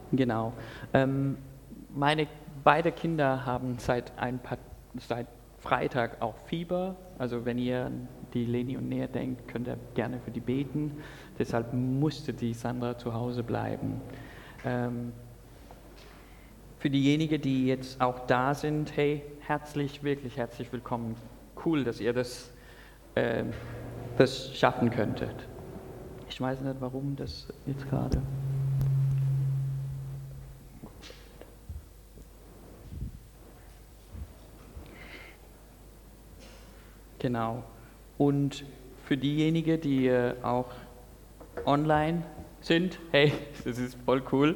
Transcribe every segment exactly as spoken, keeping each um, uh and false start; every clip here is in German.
Genau. Ähm, meine beide Kinder haben seit ein paar, seit Freitag auch Fieber. Also wenn ihr an die Leni und Nea denkt, könnt ihr gerne für die beten. Deshalb musste die Sandra zu Hause bleiben. Ähm, für diejenigen, die jetzt auch da sind, hey, herzlich, wirklich herzlich willkommen. Cool, dass ihr das, äh, das schaffen könntet. Ich weiß nicht, warum das jetzt gerade... Genau. Und für diejenigen, die äh, auch online sind, hey, das ist voll cool.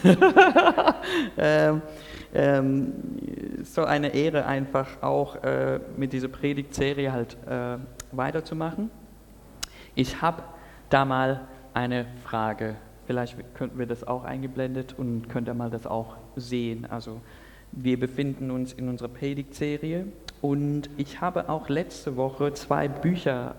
ähm, ähm, so eine Ehre einfach auch äh, mit dieser Predigtserie halt äh, weiterzumachen. Ich habe da mal eine Frage. Vielleicht könnten wir das auch eingeblendet und könnt ihr mal das auch sehen. Also wir befinden uns in unserer Predigtserie und ich habe auch letzte Woche zwei Bücher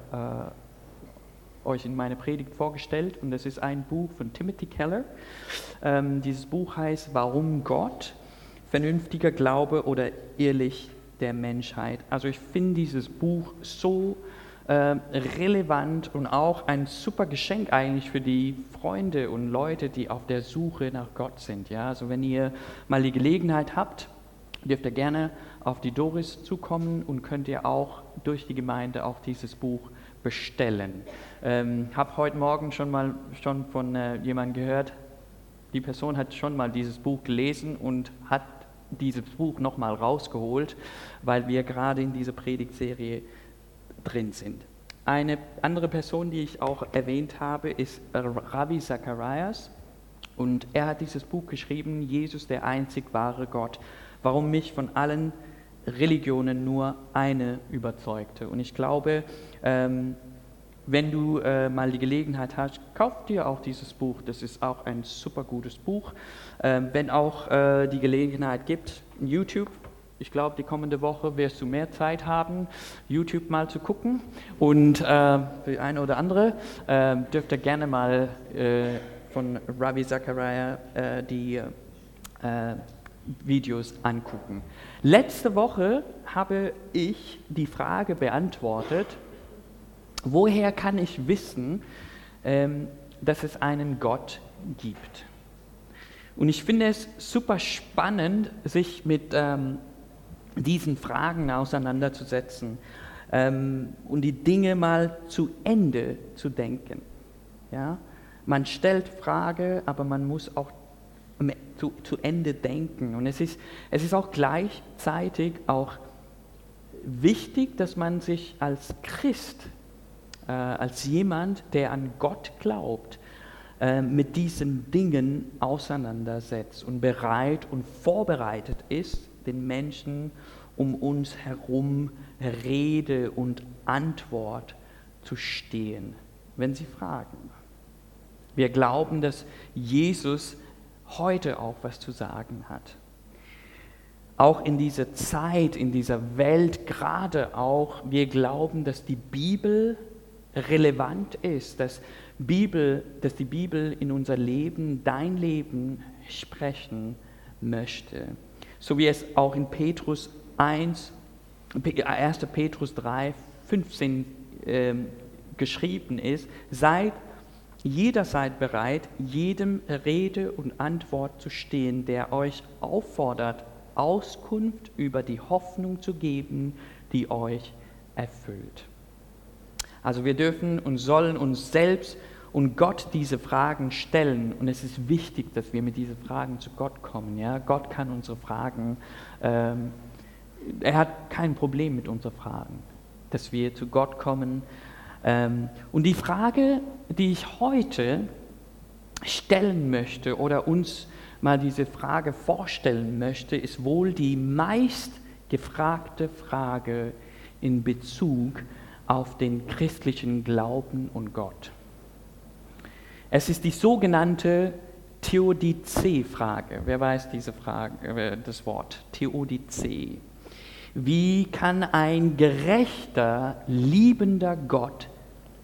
äh, euch in meine Predigt vorgestellt und das ist ein Buch von Timothy Keller. Ähm, dieses Buch heißt Warum Gott? Vernünftiger Glaube oder Irrlicht der Menschheit. Also ich finde dieses Buch so äh, relevant und auch ein super Geschenk eigentlich für die Freunde und Leute, die auf der Suche nach Gott sind. Ja? Also wenn ihr mal die Gelegenheit habt, dürft ihr gerne auf die Doris zukommen und könnt ihr auch durch die Gemeinde auch dieses Buch bestellen. Ähm, habe heute Morgen schon mal schon von äh, jemandem gehört, die Person hat schon mal dieses Buch gelesen und hat dieses Buch nochmal rausgeholt, weil wir gerade in dieser Predigtserie drin sind. Eine andere Person, die ich auch erwähnt habe, ist Ravi Zacharias und er hat dieses Buch geschrieben, Jesus, der einzig wahre Gott, warum mich von allen Religionen nur eine überzeugte. Und ich glaube, ähm, wenn du äh, mal die Gelegenheit hast, kauf dir auch dieses Buch. Das ist auch ein super gutes Buch. Ähm, wenn auch äh, die Gelegenheit gibt, YouTube, ich glaube, die kommende Woche wirst du mehr Zeit haben, YouTube mal zu gucken. Und äh, für eine oder andere äh, dürft ihr gerne mal äh, von Ravi Zachariah äh, die äh, Videos angucken. Letzte Woche habe ich die Frage beantwortet, woher kann ich wissen, ähm, dass es einen Gott gibt? Und ich finde es super spannend, sich mit ähm, diesen Fragen auseinanderzusetzen ähm, und die Dinge mal zu Ende zu denken. Ja? Man stellt Frage, aber man muss auch zu, zu Ende denken. Und es ist, es ist auch gleichzeitig auch wichtig, dass man sich als Christ, äh, als jemand, der an Gott glaubt, äh, mit diesen Dingen auseinandersetzt und bereit und vorbereitet ist, den Menschen um uns herum Rede und Antwort zu stehen, wenn sie fragen. Wir glauben, dass Jesus heute auch was zu sagen hat. Auch in dieser Zeit, in dieser Welt, gerade auch, wir glauben, dass die Bibel relevant ist, dass, Bibel, dass die Bibel in unser Leben, dein Leben sprechen möchte. So wie es auch in Petrus eins, erster Petrus drei, fünfzehn äh, geschrieben ist, seid jederzeit bereit, jedem Rede und Antwort zu stehen, der euch auffordert, Auskunft über die Hoffnung zu geben, die euch erfüllt. Also wir dürfen und sollen uns selbst und Gott diese Fragen stellen und es ist wichtig, dass wir mit diesen Fragen zu Gott kommen. Ja? Gott kann unsere Fragen, ähm, er hat kein Problem mit unseren Fragen, dass wir zu Gott kommen. Ähm, und die Frage, die ich heute stellen möchte oder uns mal diese Frage vorstellen möchte, ist wohl die meist gefragte Frage in Bezug auf den christlichen Glauben und Gott. Es ist die sogenannte Theodizee-Frage. Wer weiß diese Frage, das Wort Theodizee? Wie kann ein gerechter, liebender Gott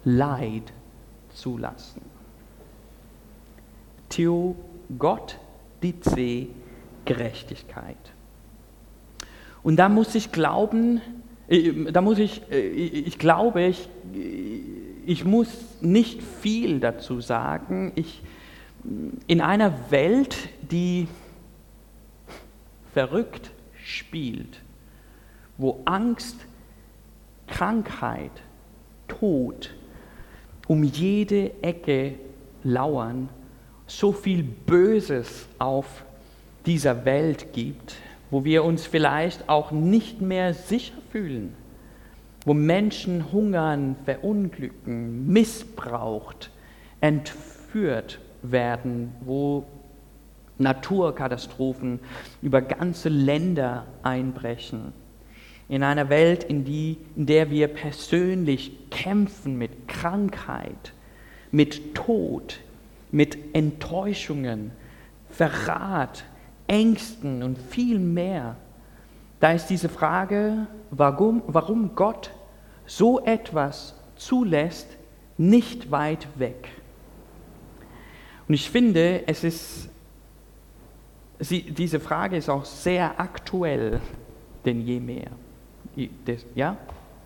Leid zulassen? Theo, Gott die C, Gerechtigkeit. Und da muss ich glauben, äh, da muss ich, äh, ich glaube, ich, ich muss nicht viel dazu sagen. Ich, in einer Welt, die verrückt spielt, wo Angst, Krankheit, Tod um jede Ecke lauern, so viel Böses auf dieser Welt gibt, wo wir uns vielleicht auch nicht mehr sicher fühlen, wo Menschen hungern, verunglücken, missbraucht, entführt werden, wo Naturkatastrophen über ganze Länder einbrechen. In einer Welt, in, die, in der wir persönlich kämpfen mit Krankheit, mit Tod, mit Enttäuschungen, Verrat, Ängsten und viel mehr. Da ist diese Frage, warum, warum Gott so etwas zulässt, nicht weit weg. Und ich finde, es ist, sie, diese Frage ist auch sehr aktuell denn je mehr. Ja?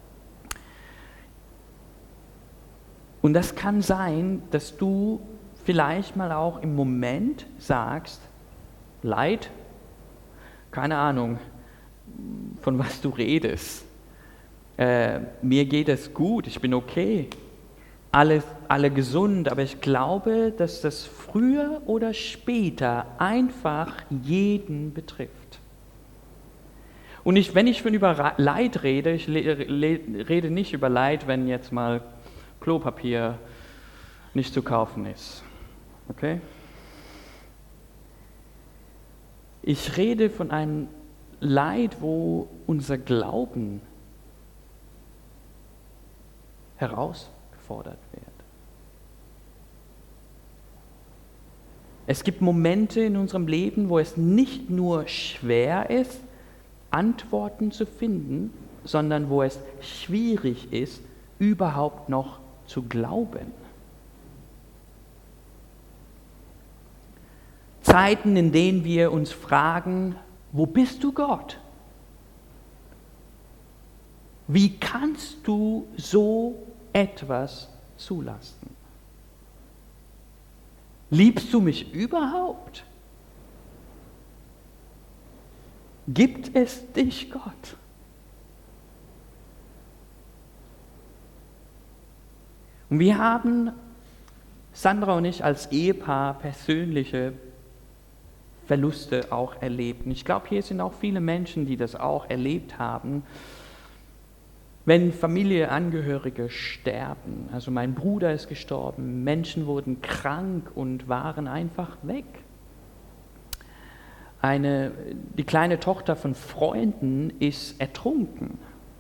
Und das kann sein, dass du vielleicht mal auch im Moment sagst, Leid, keine Ahnung, von was du redest. Äh, mir geht es gut, ich bin okay, alle, alle gesund, aber ich glaube, dass das früher oder später einfach jeden betrifft. Und ich, wenn ich von über Leid rede, ich rede nicht über Leid, wenn jetzt mal Klopapier nicht zu kaufen ist. Okay? Ich rede von einem Leid, wo unser Glauben herausgefordert wird. Es gibt Momente in unserem Leben, wo es nicht nur schwer ist, Antworten zu finden, sondern wo es schwierig ist, überhaupt noch zu glauben. Zeiten, in denen wir uns fragen, wo bist du Gott? Wie kannst du so etwas zulassen? Liebst du mich überhaupt? Gibt es dich, Gott? Und wir haben, Sandra und ich als Ehepaar, persönliche Verluste auch erlebt. Und ich glaube, hier sind auch viele Menschen, die das auch erlebt haben. Wenn Familienangehörige sterben, also mein Bruder ist gestorben, Menschen wurden krank und waren einfach weg. Eine, die kleine Tochter von Freunden ist ertrunken.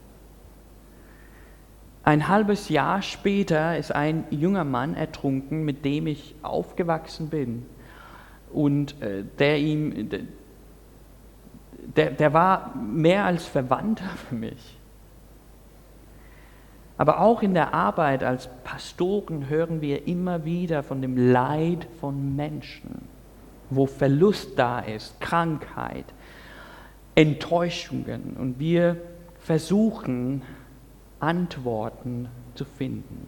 Ein halbes Jahr später ist ein junger Mann ertrunken, mit dem ich aufgewachsen bin. Und äh, der ihm, der, der war mehr als Verwandter für mich. Aber auch in der Arbeit als Pastoren hören wir immer wieder von dem Leid von Menschen, wo Verlust da ist, Krankheit, Enttäuschungen. Und wir versuchen, Antworten zu finden.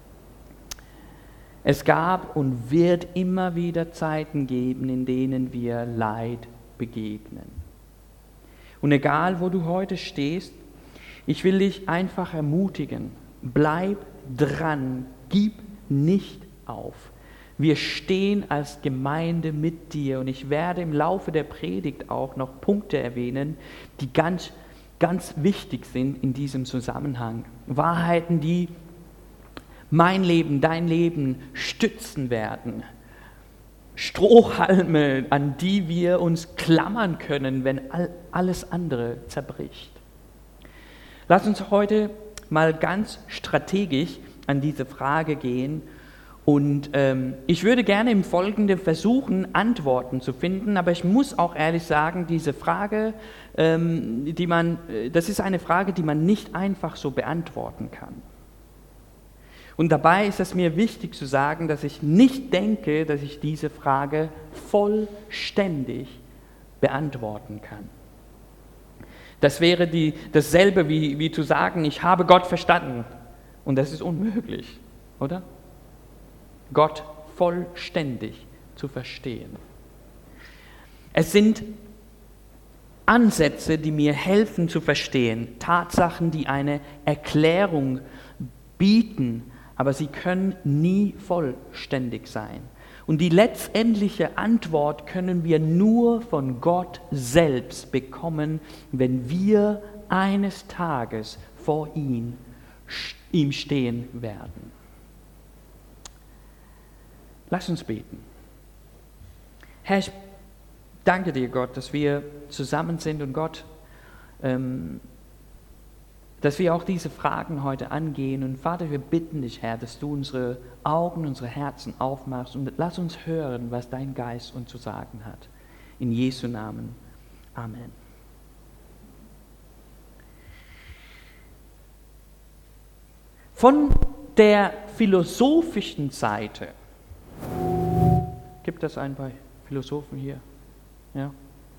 Es gab und wird immer wieder Zeiten geben, in denen wir Leid begegnen. Und egal, wo du heute stehst, ich will dich einfach ermutigen, bleib dran, gib nicht auf. Wir stehen als Gemeinde mit dir und ich werde im Laufe der Predigt auch noch Punkte erwähnen, die ganz, ganz wichtig sind in diesem Zusammenhang. Wahrheiten, die mein Leben, dein Leben stützen werden. Strohhalme, an die wir uns klammern können, wenn all, alles andere zerbricht. Lass uns heute mal ganz strategisch an diese Frage gehen. Und ähm, ich würde gerne im Folgenden versuchen, Antworten zu finden, aber ich muss auch ehrlich sagen, diese Frage, ähm, die man, das ist eine Frage, die man nicht einfach so beantworten kann. Und dabei ist es mir wichtig zu sagen, dass ich nicht denke, dass ich diese Frage vollständig beantworten kann. Das wäre die, dasselbe wie, wie zu sagen, ich habe Gott verstanden. Und das ist unmöglich, oder? Gott vollständig zu verstehen. Es sind Ansätze, die mir helfen zu verstehen, Tatsachen, die eine Erklärung bieten, aber sie können nie vollständig sein. Und die letztendliche Antwort können wir nur von Gott selbst bekommen, wenn wir eines Tages vor ihm, ihm stehen werden. Lass uns beten. Herr, ich danke dir, Gott, dass wir zusammen sind und Gott, ähm, dass wir auch diese Fragen heute angehen. Und Vater, wir bitten dich, Herr, dass du unsere Augen, unsere Herzen aufmachst und lass uns hören, was dein Geist uns zu sagen hat. In Jesu Namen. Amen. Von der philosophischen Seite, gibt es ein paar Philosophen hier? Ja.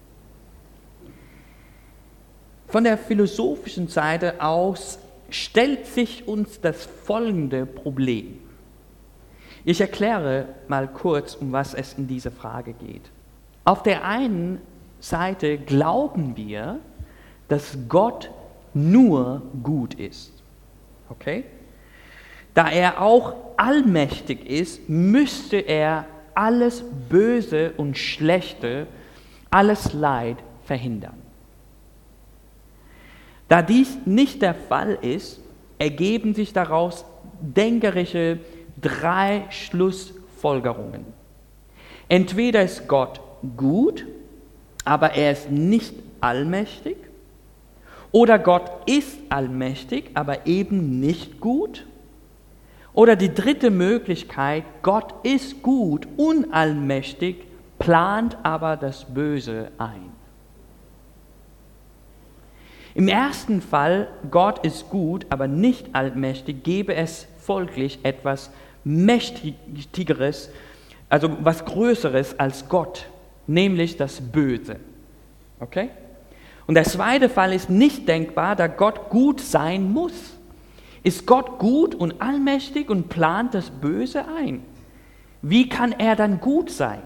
Von der philosophischen Seite aus stellt sich uns das folgende Problem. Ich erkläre mal kurz, um was es in dieser Frage geht. Auf der einen Seite glauben wir, dass Gott nur gut ist. Okay? Da er auch allmächtig ist, müsste er alles Böse und Schlechte, alles Leid verhindern. Da dies nicht der Fall ist, ergeben sich daraus denkerische drei Schlussfolgerungen. Entweder ist Gott gut, aber er ist nicht allmächtig, oder Gott ist allmächtig, aber eben nicht gut. Oder die dritte Möglichkeit, Gott ist gut, unallmächtig, plant aber das Böse ein. Im ersten Fall, Gott ist gut, aber nicht allmächtig, gäbe es folglich etwas Mächtigeres, also was Größeres als Gott, nämlich das Böse. Okay? Und der zweite Fall ist nicht denkbar, da Gott gut sein muss. Ist Gott gut und allmächtig und plant das Böse ein? Wie kann er dann gut sein?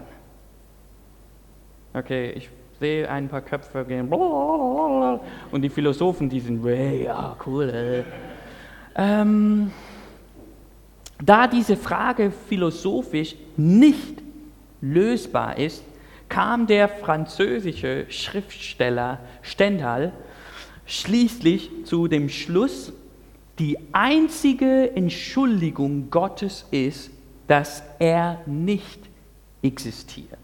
Okay, ich sehe ein paar Köpfe gehen und die Philosophen, die sind, ja, cool. Ähm, da diese Frage philosophisch nicht lösbar ist, kam der französische Schriftsteller Stendhal schließlich zu dem Schluss, die einzige Entschuldigung Gottes ist, dass er nicht existiert.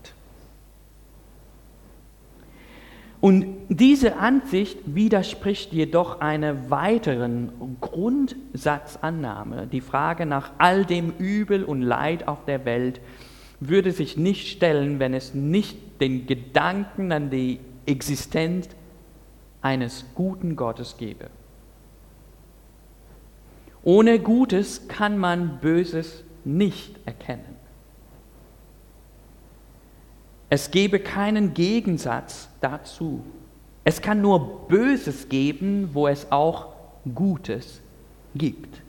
Und diese Ansicht widerspricht jedoch einer weiteren Grundsatzannahme. Die Frage nach all dem Übel und Leid auf der Welt würde sich nicht stellen, wenn es nicht den Gedanken an die Existenz eines guten Gottes gäbe. Ohne Gutes kann man Böses nicht erkennen. Es gäbe keinen Gegensatz dazu. Es kann nur Böses geben, wo es auch Gutes gibt.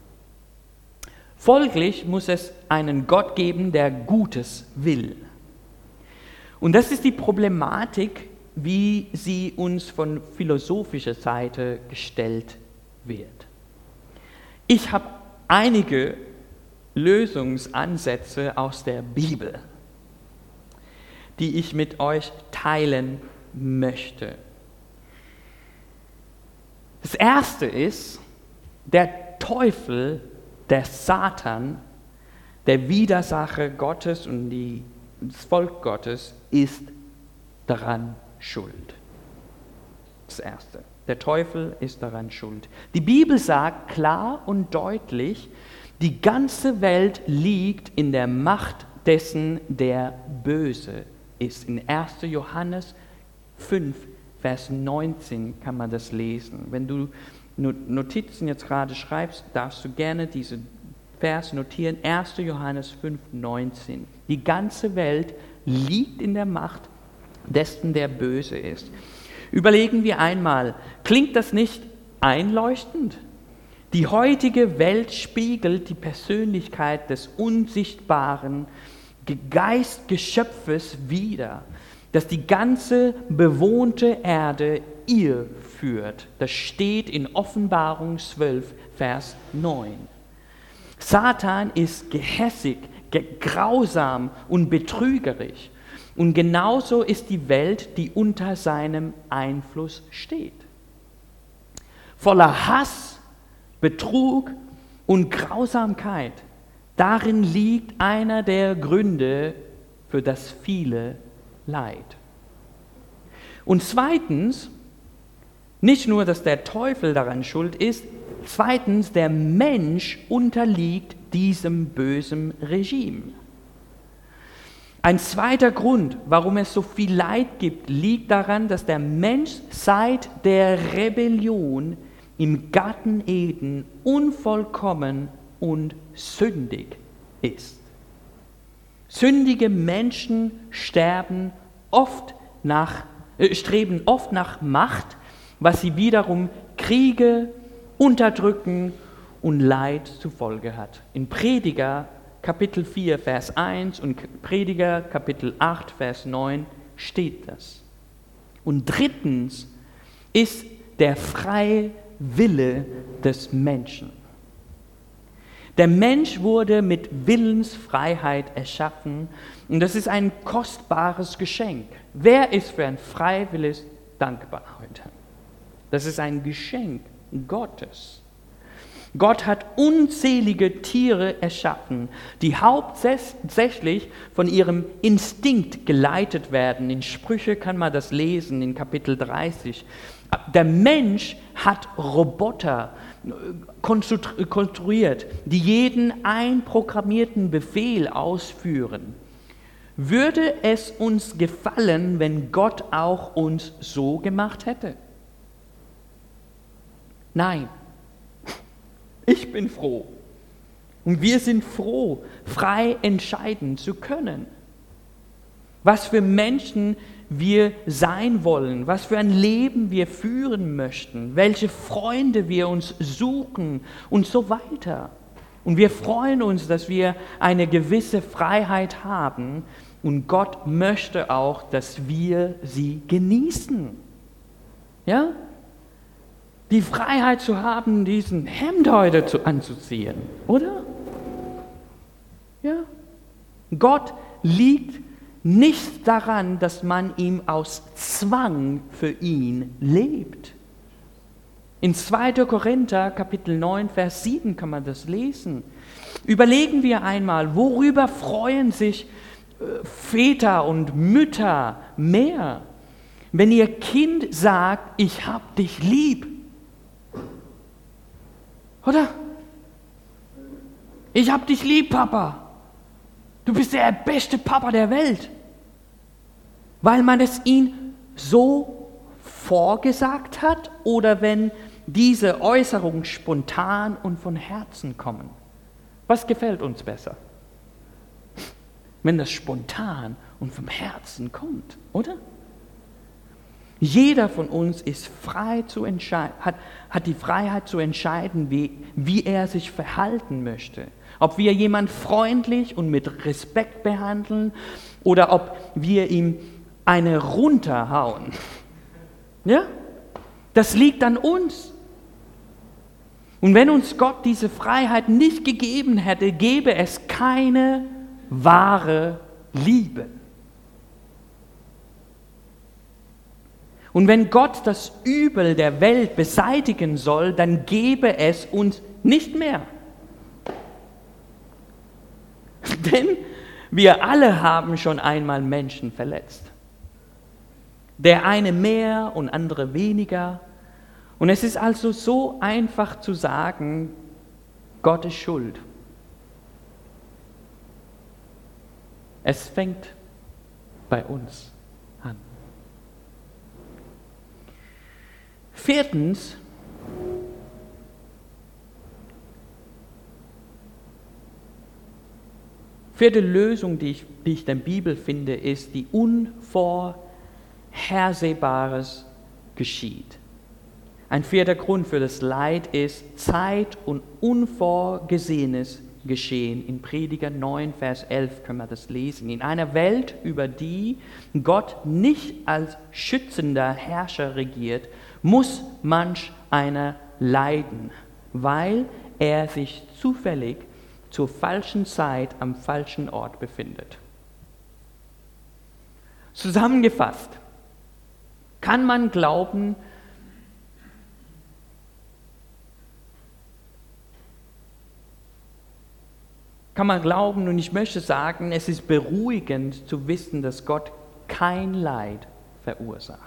Folglich muss es einen Gott geben, der Gutes will. Und das ist die Problematik, wie sie uns von philosophischer Seite gestellt wird. Ich habe einige Lösungsansätze aus der Bibel, die ich mit euch teilen möchte. Das erste ist, der Teufel, der Satan, der Widersacher Gottes und die, das Volk Gottes, ist daran schuld. Das erste. Der Teufel ist daran schuld. Die Bibel sagt klar und deutlich, die ganze Welt liegt in der Macht dessen, der böse ist. In erster Johannes fünf, Vers neunzehn kann man das lesen. Wenn du Notizen jetzt gerade schreibst, darfst du gerne diese Vers notieren, erster Johannes fünf, neunzehn. Die ganze Welt liegt in der Macht dessen, der böse ist. Überlegen wir einmal, klingt das nicht einleuchtend? Die heutige Welt spiegelt die Persönlichkeit des unsichtbaren Geistgeschöpfes wider, das die ganze bewohnte Erde ihr führt. Das steht in Offenbarung zwölf, Vers neun. Satan ist gehässig, grausam und betrügerisch. Und genauso ist die Welt, die unter seinem Einfluss steht. Voller Hass, Betrug und Grausamkeit. Darin liegt einer der Gründe für das viele Leid. Und zweitens, nicht nur, dass der Teufel daran schuld ist, zweitens, der Mensch unterliegt diesem bösen Regime. Ein zweiter Grund, warum es so viel Leid gibt, liegt daran, dass der Mensch seit der Rebellion im Garten Eden unvollkommen und sündig ist. Sündige Menschen sterben oft nach, äh, streben oft nach Macht, was sie wiederum Kriege, Unterdrücken und Leid zur Folge hat. In Prediger Kapitel vier, Vers eins und Prediger Kapitel acht, Vers neun steht das. Und drittens ist der freie Wille des Menschen. Der Mensch wurde mit Willensfreiheit erschaffen und das ist ein kostbares Geschenk. Wer ist für ein Freiwilles dankbar heute? Das ist ein Geschenk Gottes. Gott hat unzählige Tiere erschaffen, die hauptsächlich von ihrem Instinkt geleitet werden. In Sprüche kann man das lesen, in Kapitel dreißig. Der Mensch hat Roboter konstruiert, die jeden einprogrammierten Befehl ausführen. Würde es uns gefallen, wenn Gott auch uns so gemacht hätte? Nein. Ich bin froh. Und wir sind froh, frei entscheiden zu können. Was für Menschen wir sein wollen, was für ein Leben wir führen möchten, welche Freunde wir uns suchen und so weiter. Und wir freuen uns, dass wir eine gewisse Freiheit haben und Gott möchte auch, dass wir sie genießen. Ja? Die Freiheit zu haben, diesen Hemd heute zu, anzuziehen, oder? Ja. Gott liegt nicht daran, dass man ihm aus Zwang für ihn lebt. In zweiter Korinther, Kapitel neun, Vers sieben kann man das lesen. Überlegen wir einmal, worüber freuen sich äh, Väter und Mütter mehr, wenn ihr Kind sagt, ich hab dich lieb. Oder? Ich hab dich lieb, Papa. Du bist der beste Papa der Welt. Weil man es ihm so vorgesagt hat oder wenn diese Äußerungen spontan und von Herzen kommen. Was gefällt uns besser? Wenn das spontan und vom Herzen kommt, oder? Jeder von uns ist frei zu entscheiden, hat, hat die Freiheit zu entscheiden, wie, wie er sich verhalten möchte. Ob wir jemand freundlich und mit Respekt behandeln oder ob wir ihm eine runterhauen. Ja? Das liegt an uns. Und wenn uns Gott diese Freiheit nicht gegeben hätte, gäbe es keine wahre Liebe. Und wenn Gott das Übel der Welt beseitigen soll, dann gäbe es uns nicht mehr. Denn wir alle haben schon einmal Menschen verletzt. Der eine mehr und andere weniger. Und es ist also so einfach zu sagen, Gott ist schuld. Es fängt bei uns an. Viertens, Vierte Lösung, die ich, die ich in der Bibel finde, ist, die Unvorhersehbares geschieht. Ein vierter Grund für das Leid ist Zeit- und Unvorgesehenes Geschehen. In Prediger neun, Vers elf können wir das lesen. In einer Welt, über die Gott nicht als schützender Herrscher regiert, muss manch einer leiden, weil er sich zufällig zur falschen Zeit am falschen Ort befindet. Zusammengefasst, kann man glauben, kann man glauben, und ich möchte sagen, es ist beruhigend zu wissen, dass Gott kein Leid verursacht.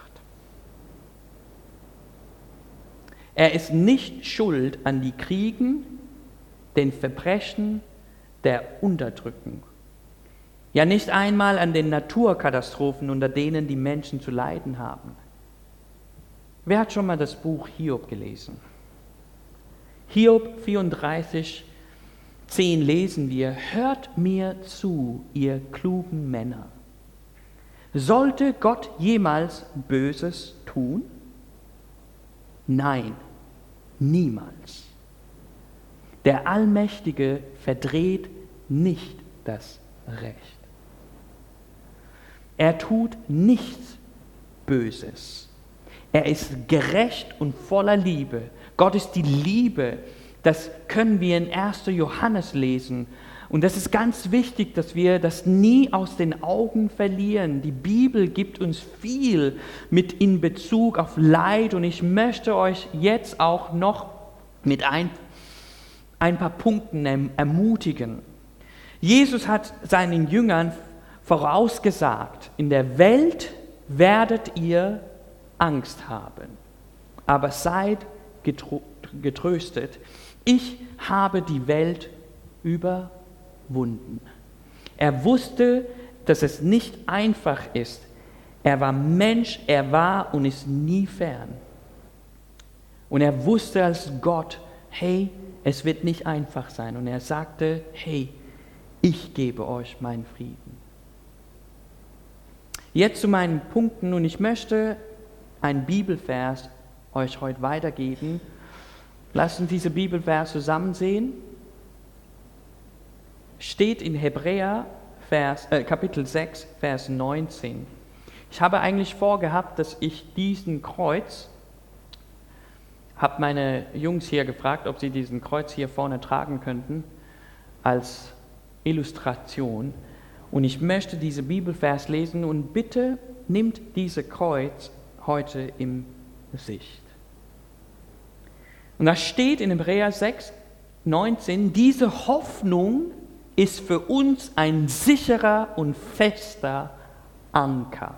Er ist nicht schuld an die Kriegen, den Verbrechen, der Unterdrückung. Ja, nicht einmal an den Naturkatastrophen, unter denen die Menschen zu leiden haben. Wer hat schon mal das Buch Hiob gelesen? Hiob vierunddreißig, zehn lesen wir: Hört mir zu, ihr klugen Männer. Sollte Gott jemals Böses tun? Nein, niemals. Der Allmächtige verdreht nicht das Recht. Er tut nichts Böses. Er ist gerecht und voller Liebe. Gott ist die Liebe. Das können wir in erster Johannes lesen. Und das ist ganz wichtig, dass wir das nie aus den Augen verlieren. Die Bibel gibt uns viel mit in Bezug auf Leid. Und ich möchte euch jetzt auch noch mit ein, ein paar Punkten erm- ermutigen. Jesus hat seinen Jüngern vorausgesagt: In der Welt werdet ihr Angst haben, aber seid getro- getröstet. Ich habe die Welt überwunden. Er wusste, dass es nicht einfach ist. Er war Mensch, er war und ist nie fern. Und er wusste als Gott, hey, es wird nicht einfach sein. Und er sagte, hey, ich gebe euch meinen Frieden. Jetzt zu meinen Punkten, und ich möchte einen Bibelvers euch heute weitergeben. Lasst uns diese Bibelvers zusammen sehen. Steht in Hebräer Vers, äh, Kapitel sechs, Vers neunzehn. Ich habe eigentlich vorgehabt, dass ich diesen Kreuz, habe meine Jungs hier gefragt, ob sie diesen Kreuz hier vorne tragen könnten, als Illustration. Und ich möchte diese Bibelvers lesen, und bitte nimmt dieses Kreuz heute in Sicht. Und da steht in Hebräer sechs, neunzehn, diese Hoffnung ist für uns ein sicherer und fester Anker,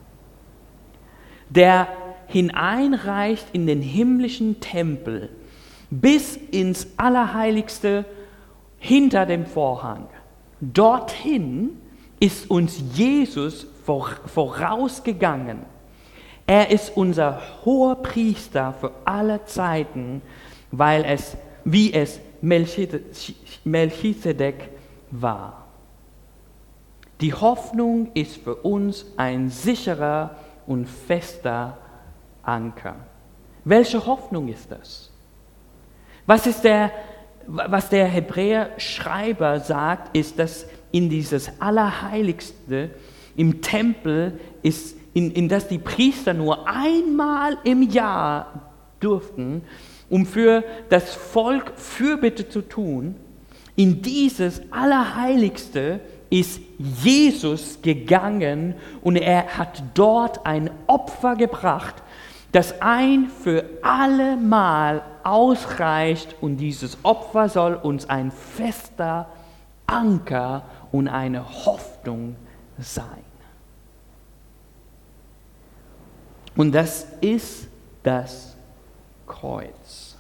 der hineinreicht in den himmlischen Tempel bis ins Allerheiligste hinter dem Vorhang. Dorthin ist uns Jesus vorausgegangen. Er ist unser hoher Priester für alle Zeiten, weil es, wie es Melchisedek war. Die Hoffnung ist für uns ein sicherer und fester Anker. Welche Hoffnung ist das? Was ist der, was der Hebräer-Schreiber sagt, ist, dass in dieses Allerheiligste im Tempel ist, in, in das die Priester nur einmal im Jahr durften, um für das Volk Fürbitte zu tun. In dieses Allerheiligste ist Jesus gegangen, und er hat dort ein Opfer gebracht, das ein für alle Mal ausreicht, und dieses Opfer soll uns ein fester Anker und eine Hoffnung sein. Und das ist das Kreuz.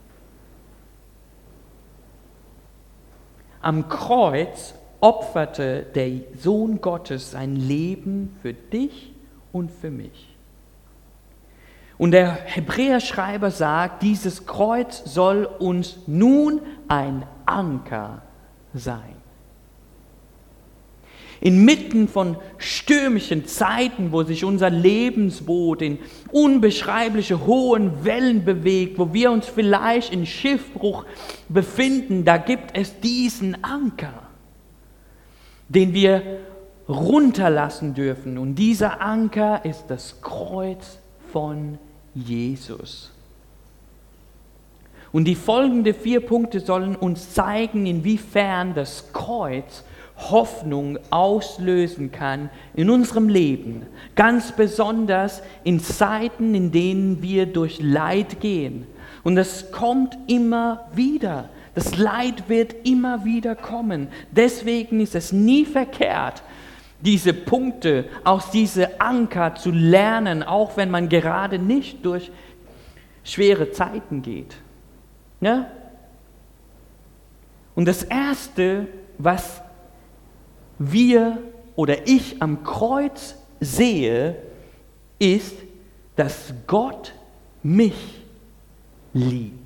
Am Kreuz opferte der Sohn Gottes sein Leben für dich und für mich. Und der Hebräerschreiber sagt, dieses Kreuz soll uns nun ein Anker sein. Inmitten von stürmischen Zeiten, wo sich unser Lebensboot in unbeschreibliche hohen Wellen bewegt, wo wir uns vielleicht in Schiffbruch befinden, da gibt es diesen Anker, den wir runterlassen dürfen. Und dieser Anker ist das Kreuz von Jesus. Und die folgenden vier Punkte sollen uns zeigen, inwiefern das Kreuz Hoffnung auslösen kann in unserem Leben. Ganz besonders in Zeiten, in denen wir durch Leid gehen. Und das kommt immer wieder. Das Leid wird immer wieder kommen. Deswegen ist es nie verkehrt, diese Punkte, aus diese Anker zu lernen, auch wenn man gerade nicht durch schwere Zeiten geht. Ja? Und das Erste, was wir oder ich am Kreuz sehe, ist, dass Gott mich liebt.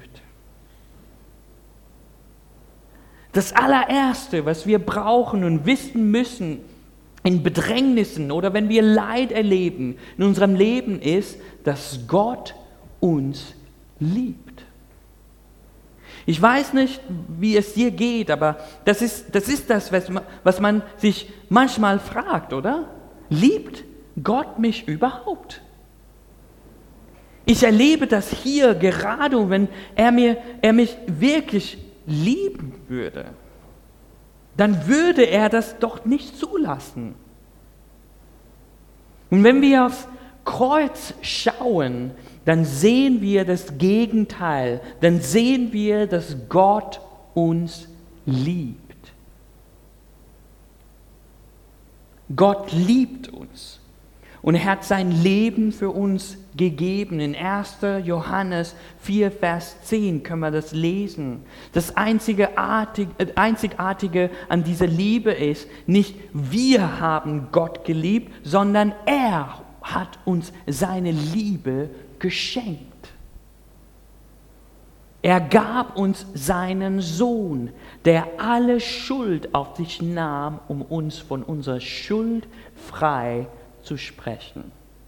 Das allererste, was wir brauchen und wissen müssen in Bedrängnissen oder wenn wir Leid erleben in unserem Leben, ist, dass Gott uns liebt. Ich weiß nicht, wie es dir geht, aber das ist das, ist das was, man, was man sich manchmal fragt, oder? Liebt Gott mich überhaupt? Ich erlebe das hier gerade, wenn er, mir, er mich wirklich lieben würde, dann würde er das doch nicht zulassen. Und wenn wir aufs Kreuz schauen, dann sehen wir das Gegenteil. Dann sehen wir, dass Gott uns liebt. Gott liebt uns. Und er hat sein Leben für uns gegeben. In erster Johannes vier, Vers zehn können wir das lesen. Das Einzigartige, Einzigartige an dieser Liebe ist, nicht wir haben Gott geliebt, sondern er hat uns seine Liebe geschenkt. Er gab uns seinen Sohn, der alle Schuld auf sich nahm, um uns von unserer Schuld frei zu sprechen.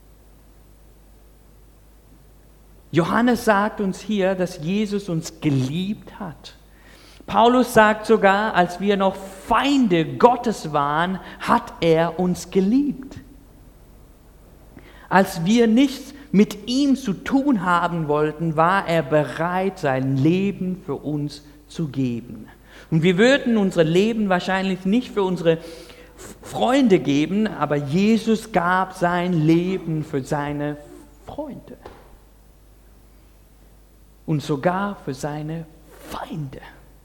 Johannes sagt uns hier, dass Jesus uns geliebt hat. Paulus sagt sogar, als wir noch Feinde Gottes waren, hat er uns geliebt. Als wir nichts mit ihm zu tun haben wollten, war er bereit, sein Leben für uns zu geben. Und wir würden unser Leben wahrscheinlich nicht für unsere Freunde geben, aber Jesus gab sein Leben für seine Freunde. Und sogar für seine Feinde.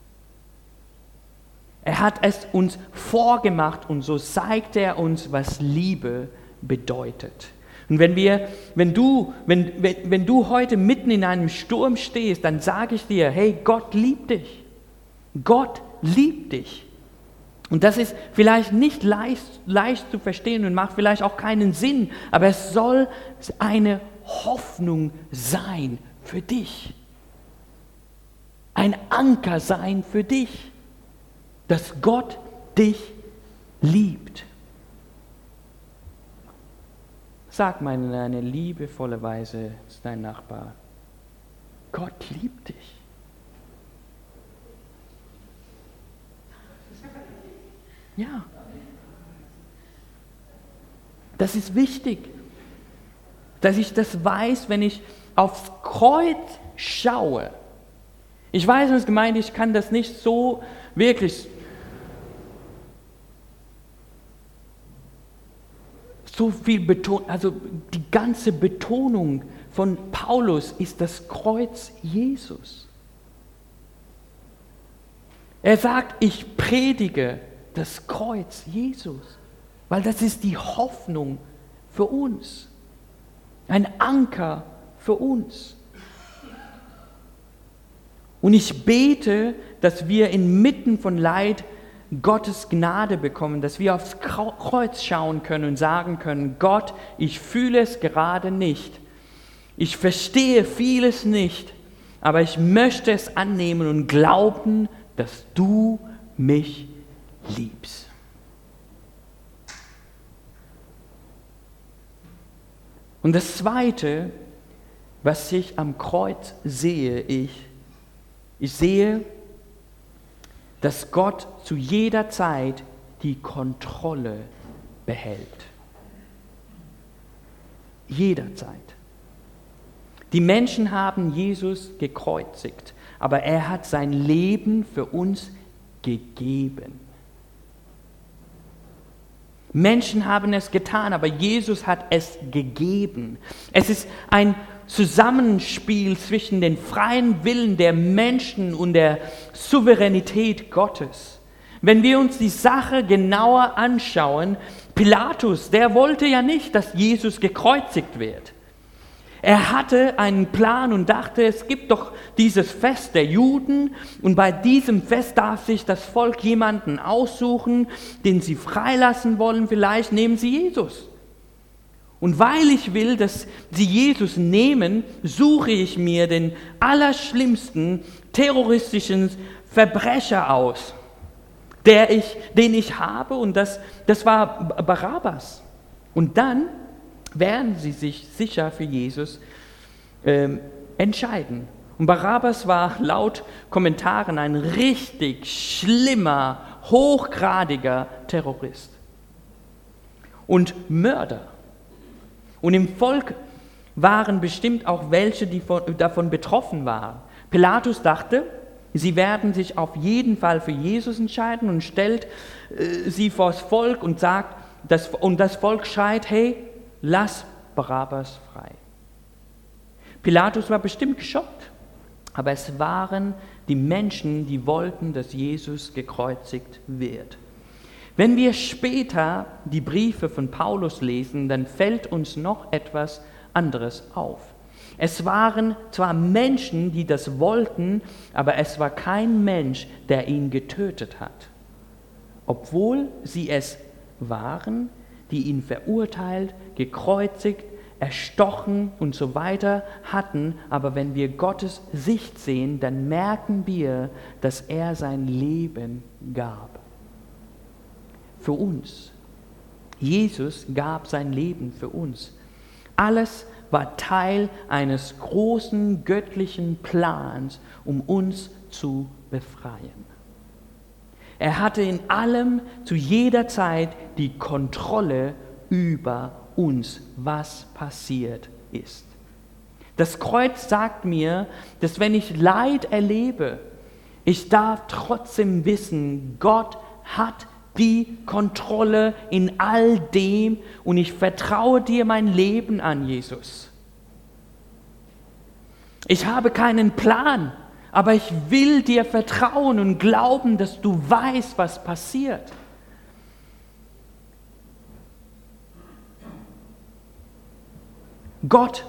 Er hat es uns vorgemacht und so zeigt er uns, was Liebe bedeutet. Und wenn, wir, wenn, du, wenn, wenn, wenn du heute mitten in einem Sturm stehst, dann sage ich dir, hey, Gott liebt dich. Gott liebt dich. Und das ist vielleicht nicht leicht, leicht zu verstehen und macht vielleicht auch keinen Sinn, aber es soll eine Hoffnung sein für dich. Ein Anker sein für dich, dass Gott dich liebt. Sag mal in eine liebevolle Weise zu deinem Nachbar, Gott liebt dich. Ja. Das ist wichtig, dass ich das weiß, wenn ich aufs Kreuz schaue. Ich weiß, als Gemeinde, ich kann das nicht so wirklich so viel betonen, also die ganze Betonung von Paulus ist das Kreuz Jesus. Er sagt, ich predige das Kreuz Jesus, weil das ist die Hoffnung für uns, ein Anker für uns. Und ich bete, dass wir inmitten von Leid Gottes Gnade bekommen, dass wir aufs Kreuz schauen können und sagen können, Gott, ich fühle es gerade nicht. Ich verstehe vieles nicht, aber ich möchte es annehmen und glauben, dass du mich liebst. Und das Zweite, was ich am Kreuz sehe, ich, ich sehe, dass Gott zu jeder Zeit die Kontrolle behält. Jederzeit. Die Menschen haben Jesus gekreuzigt, aber er hat sein Leben für uns gegeben. Menschen haben es getan, aber Jesus hat es gegeben. Es ist ein Zusammenspiel zwischen dem freien Willen der Menschen und der Souveränität Gottes. Wenn wir uns die Sache genauer anschauen, Pilatus, der wollte ja nicht, dass Jesus gekreuzigt wird. Er hatte einen Plan und dachte, es gibt doch dieses Fest der Juden und bei diesem Fest darf sich das Volk jemanden aussuchen, den sie freilassen wollen, vielleicht nehmen sie Jesus. Und weil ich will, dass sie Jesus nehmen, suche ich mir den allerschlimmsten terroristischen Verbrecher aus, der ich, den ich habe, und das, das war Barabbas. Und dann werden sie sich sicher für Jesus ähm, entscheiden. Und Barabbas war laut Kommentaren ein richtig schlimmer, hochgradiger Terrorist und Mörder. Und im Volk waren bestimmt auch welche, die von, davon betroffen waren. Pilatus dachte, sie werden sich auf jeden Fall für Jesus entscheiden und stellt äh, sie vor das Volk und sagt, das, und das Volk schreit, hey, lass Barabbas frei. Pilatus war bestimmt geschockt, aber es waren die Menschen, die wollten, dass Jesus gekreuzigt wird. Wenn wir später die Briefe von Paulus lesen, dann fällt uns noch etwas anderes auf. Es waren zwar Menschen, die das wollten, aber es war kein Mensch, der ihn getötet hat. Obwohl sie es waren, die ihn verurteilt, gekreuzigt, erstochen und so weiter hatten, aber wenn wir Gottes Sicht sehen, dann merken wir, dass er sein Leben gab. Für uns. Jesus gab sein Leben für uns. Alles war Teil eines großen göttlichen Plans, um uns zu befreien. Er hatte in allem zu jeder Zeit die Kontrolle über uns, was passiert ist. Das Kreuz sagt mir, dass wenn ich Leid erlebe, ich darf trotzdem wissen, Gott hat die Kontrolle in all dem und ich vertraue dir mein Leben an, Jesus. Ich habe keinen Plan, aber ich will dir vertrauen und glauben, dass du weißt, was passiert. Gott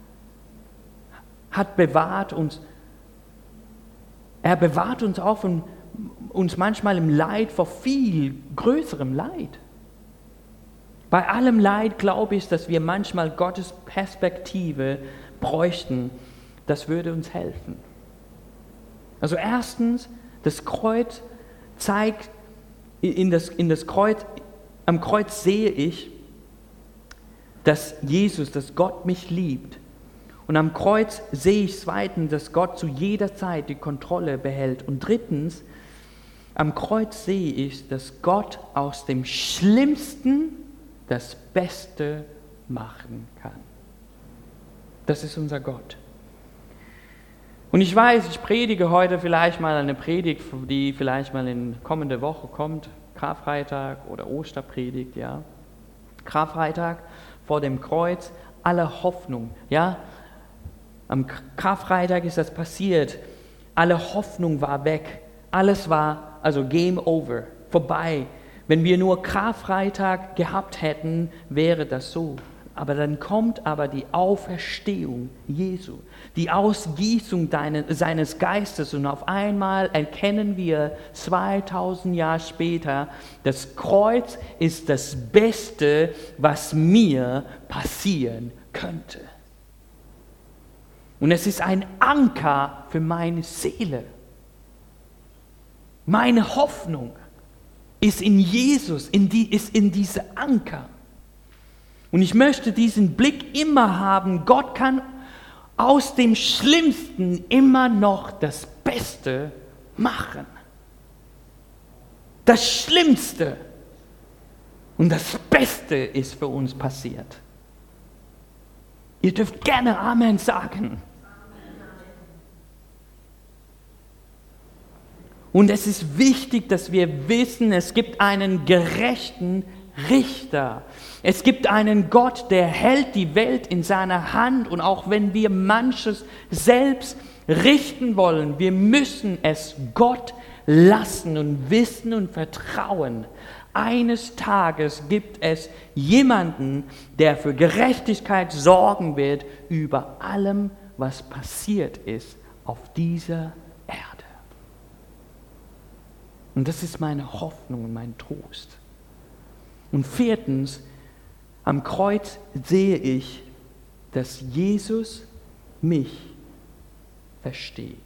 hat bewahrt uns, er bewahrt uns auch von uns manchmal im Leid vor viel größerem Leid. Bei allem Leid glaube ich, dass wir manchmal Gottes Perspektive bräuchten. Das würde uns helfen. Also erstens, das Kreuz zeigt, in das, in das Kreuz, am Kreuz sehe ich, dass Jesus, dass Gott mich liebt. Und am Kreuz sehe ich zweitens, dass Gott zu jeder Zeit die Kontrolle behält. Und drittens, am Kreuz sehe ich, dass Gott aus dem Schlimmsten das Beste machen kann. Das ist unser Gott. Und ich weiß, ich predige heute vielleicht mal eine Predigt, die vielleicht mal in kommende Woche kommt, Karfreitag oder Osterpredigt, ja. Karfreitag vor dem Kreuz, alle Hoffnung, ja. Am Karfreitag ist das passiert, alle Hoffnung war weg, alles war, also Game Over, vorbei. Wenn wir nur Karfreitag gehabt hätten, wäre das so. Aber dann kommt aber die Auferstehung Jesu, die Ausgießung deines, seines Geistes und auf einmal erkennen wir zweitausend Jahre später, das Kreuz ist das Beste, was mir passieren könnte. Und es ist ein Anker für meine Seele. Meine Hoffnung ist in Jesus, in die, ist in diese Anker. Und ich möchte diesen Blick immer haben, Gott kann aus dem Schlimmsten immer noch das Beste machen. Das Schlimmste und das Beste ist für uns passiert. Ihr dürft gerne Amen sagen. Und es ist wichtig, dass wir wissen, es gibt einen gerechten Richter. Es gibt einen Gott, der hält die Welt in seiner Hand. Und auch wenn wir manches selbst richten wollen, wir müssen es Gott lassen und wissen und vertrauen. Eines Tages gibt es jemanden, der für Gerechtigkeit sorgen wird über allem, was passiert ist auf dieser Erde. Und das ist meine Hoffnung und mein Trost. Und viertens, am Kreuz sehe ich, dass Jesus mich versteht.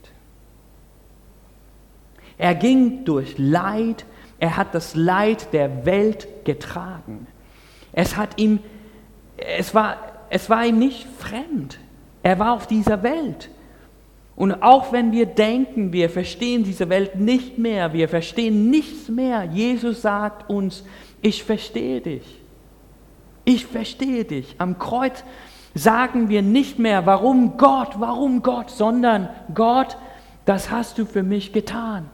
Er ging durch Leid, er hat das Leid der Welt getragen. Es hat ihm, es war, es war ihm nicht fremd. Er war auf dieser Welt. Und auch wenn wir denken, wir verstehen diese Welt nicht mehr, wir verstehen nichts mehr, Jesus sagt uns, ich verstehe dich. Ich verstehe dich. Am Kreuz sagen wir nicht mehr, warum Gott, warum Gott, sondern Gott, das hast du für mich getan.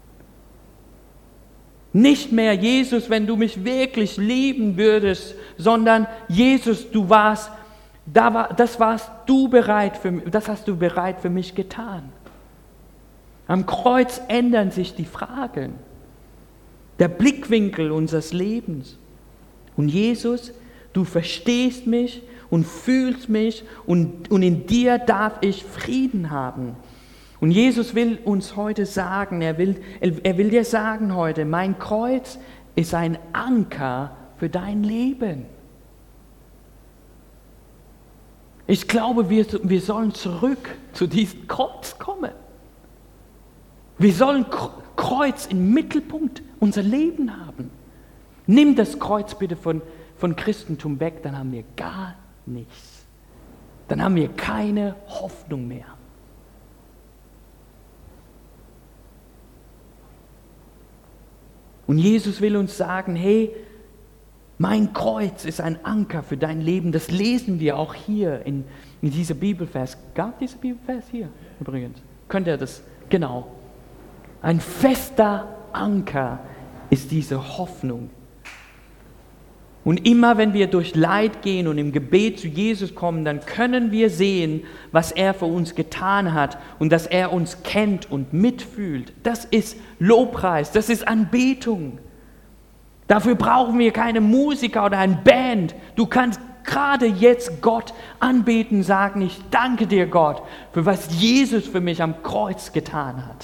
Nicht mehr Jesus, wenn du mich wirklich lieben würdest, sondern Jesus, du warst, da war, das warst du bereit für mich, das hast du bereit für mich getan. Am Kreuz ändern sich die Fragen, der Blickwinkel unseres Lebens. Und Jesus, du verstehst mich und fühlst mich und, und in dir darf ich Frieden haben. Und Jesus will uns heute sagen, er will, er will dir sagen heute, mein Kreuz ist ein Anker für dein Leben. Ich glaube, wir, wir sollen zurück zu diesem Kreuz kommen. Wir sollen Kreuz im Mittelpunkt unser Leben haben. Nimm das Kreuz bitte von, von Christentum weg, dann haben wir gar nichts. Dann haben wir keine Hoffnung mehr. Und Jesus will uns sagen, hey, mein Kreuz ist ein Anker für dein Leben. Das lesen wir auch hier in, in dieser Bibelvers. Gab dieser Bibelvers hier übrigens? Könnt ihr das? Genau. Ein fester Anker ist diese Hoffnung. Und immer wenn wir durch Leid gehen und im Gebet zu Jesus kommen, dann können wir sehen, was er für uns getan hat und dass er uns kennt und mitfühlt. Das ist Lobpreis, das ist Anbetung. Dafür brauchen wir keine Musiker oder eine Band. Du kannst gerade jetzt Gott anbeten, sagen, ich danke dir Gott, für was Jesus für mich am Kreuz getan hat.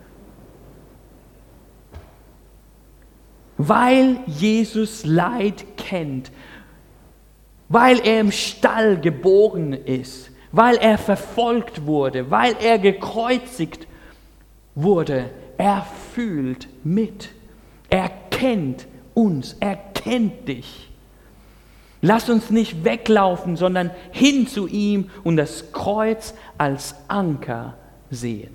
Weil Jesus Leid kennt, weil er im Stall geboren ist, weil er verfolgt wurde, weil er gekreuzigt wurde, er fühlt mit, er kennt uns, er kennt dich. Lass uns nicht weglaufen, sondern hin zu ihm und das Kreuz als Anker sehen.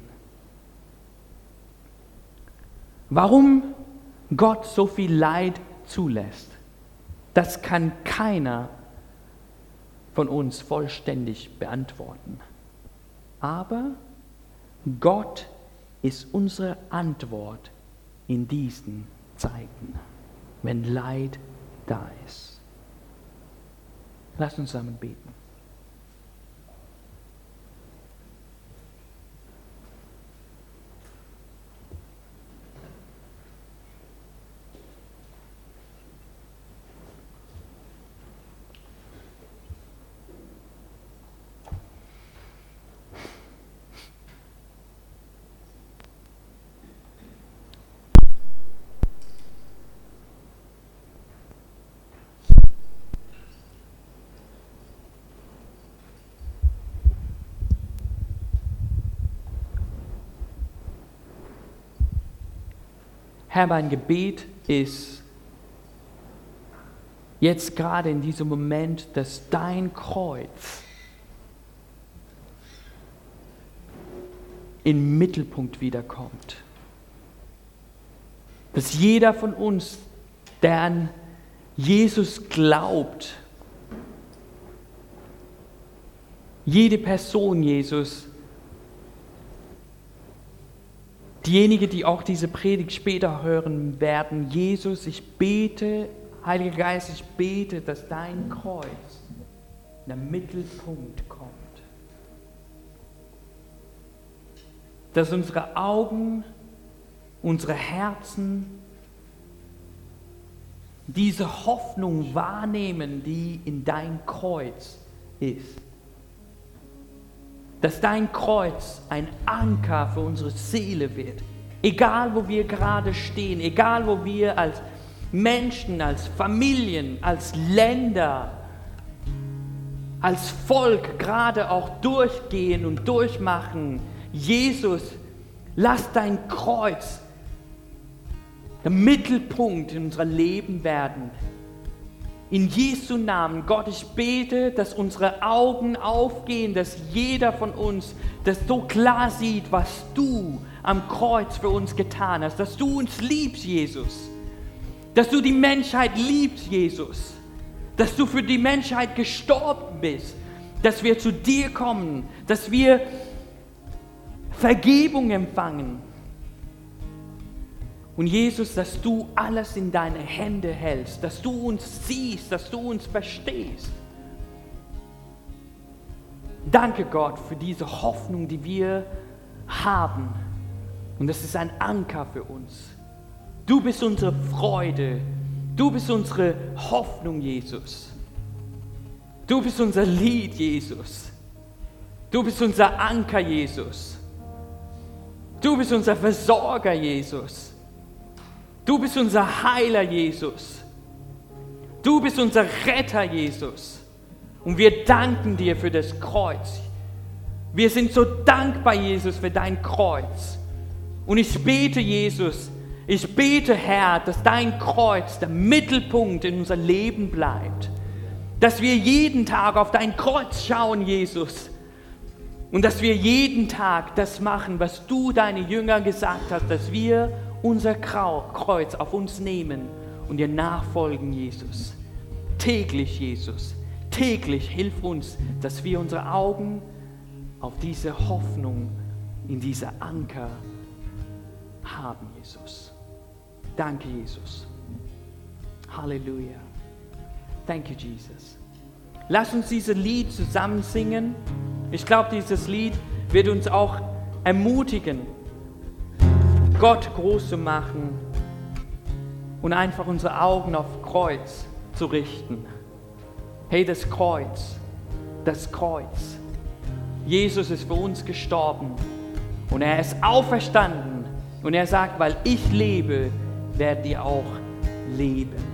Warum Gott so viel Leid zulässt, das kann keiner von uns vollständig beantworten. Aber Gott ist unsere Antwort in diesen Zeiten, wenn Leid da ist. Lass uns zusammen beten. Herr, mein Gebet ist, jetzt gerade in diesem Moment, dass dein Kreuz im Mittelpunkt wiederkommt. Dass jeder von uns, der an Jesus glaubt, jede Person, Jesus, diejenigen, die auch diese Predigt später hören werden, Jesus, ich bete, Heiliger Geist, ich bete, dass dein Kreuz in den Mittelpunkt kommt. Dass unsere Augen, unsere Herzen diese Hoffnung wahrnehmen, die in dein Kreuz ist. Dass dein Kreuz ein Anker für unsere Seele wird. Egal, wo wir gerade stehen, egal, wo wir als Menschen, als Familien, als Länder, als Volk gerade auch durchgehen und durchmachen. Jesus, lass dein Kreuz der Mittelpunkt in unserem Leben werden. In Jesu Namen, Gott, ich bete, dass unsere Augen aufgehen, dass jeder von uns das so klar sieht, was du am Kreuz für uns getan hast, dass du uns liebst, Jesus, dass du die Menschheit liebst, Jesus, dass du für die Menschheit gestorben bist, dass wir zu dir kommen, dass wir Vergebung empfangen. Und Jesus, dass du alles in deine Hände hältst, dass du uns siehst, dass du uns verstehst. Danke Gott für diese Hoffnung, die wir haben. Und das ist ein Anker für uns. Du bist unsere Freude. Du bist unsere Hoffnung, Jesus. Du bist unser Lied, Jesus. Du bist unser Anker, Jesus. Du bist unser Versorger, Jesus. Du bist unser Heiler, Jesus. Du bist unser Retter, Jesus. Und wir danken dir für das Kreuz. Wir sind so dankbar, Jesus, für dein Kreuz. Und ich bete, Jesus, ich bete, Herr, dass dein Kreuz der Mittelpunkt in unser Leben bleibt. Dass wir jeden Tag auf dein Kreuz schauen, Jesus. Und dass wir jeden Tag das machen, was du deine Jünger gesagt hast, dass wir unser Kreuz auf uns nehmen und dir nachfolgen, Jesus. Täglich, Jesus, täglich hilf uns, dass wir unsere Augen auf diese Hoffnung, in diese Anker haben, Jesus. Danke, Jesus. Halleluja. Thank you, Jesus. Lass uns dieses Lied zusammen singen. Ich glaube, dieses Lied wird uns auch ermutigen, Gott groß zu machen und einfach unsere Augen auf Kreuz zu richten. Hey, das Kreuz, das Kreuz. Jesus ist für uns gestorben und er ist auferstanden und er sagt, weil ich lebe, werdet ihr auch leben.